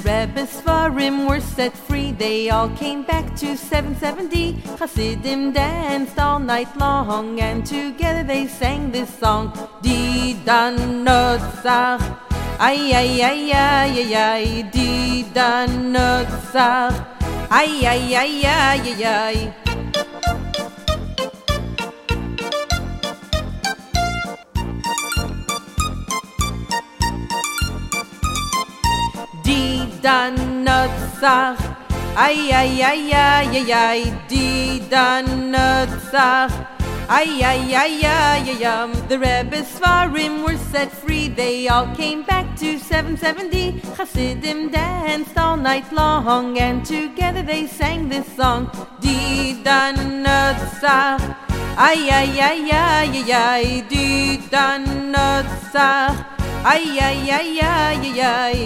Rebbe's Svarim were set free. They all came back to 770. Hasidim danced all night long, and together they sang this song. Di dan notzach, ay ay ay ay ay ay. Di dan notzach, ay ay ay ay ay ay. Di dan notzach, ay ay ay ay ay ay. Di dan notzach, ay ay ay ay ay ay. The Rebbe's Svarim were set free. They all came back to 770. Hasidim danced all night long, and together they sang this song. Di dan notzach, ay ay ay ay ay ay. Di dan notzach, ay ay ay ay ay ay.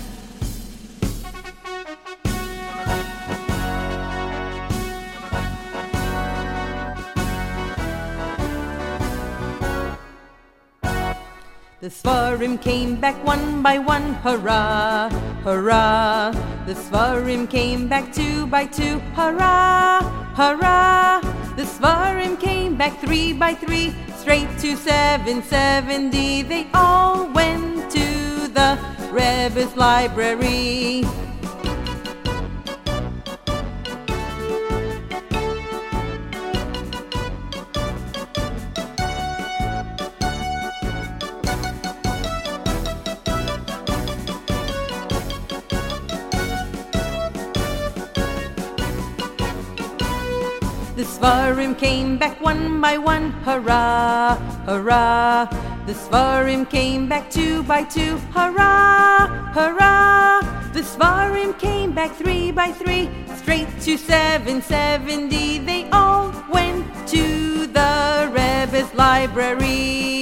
The Svarim came back one by one, hurrah, hurrah. The Svarim came back two by two, hurrah, hurrah. The Svarim came back three by three, straight to 770. They all went to the Rebbe's library. The Svarim came back one by one, hurrah, hurrah. The Svarim came back two by two, hurrah, hurrah. The Svarim came back three by three, straight to 770. They all went to the Rebbe's library.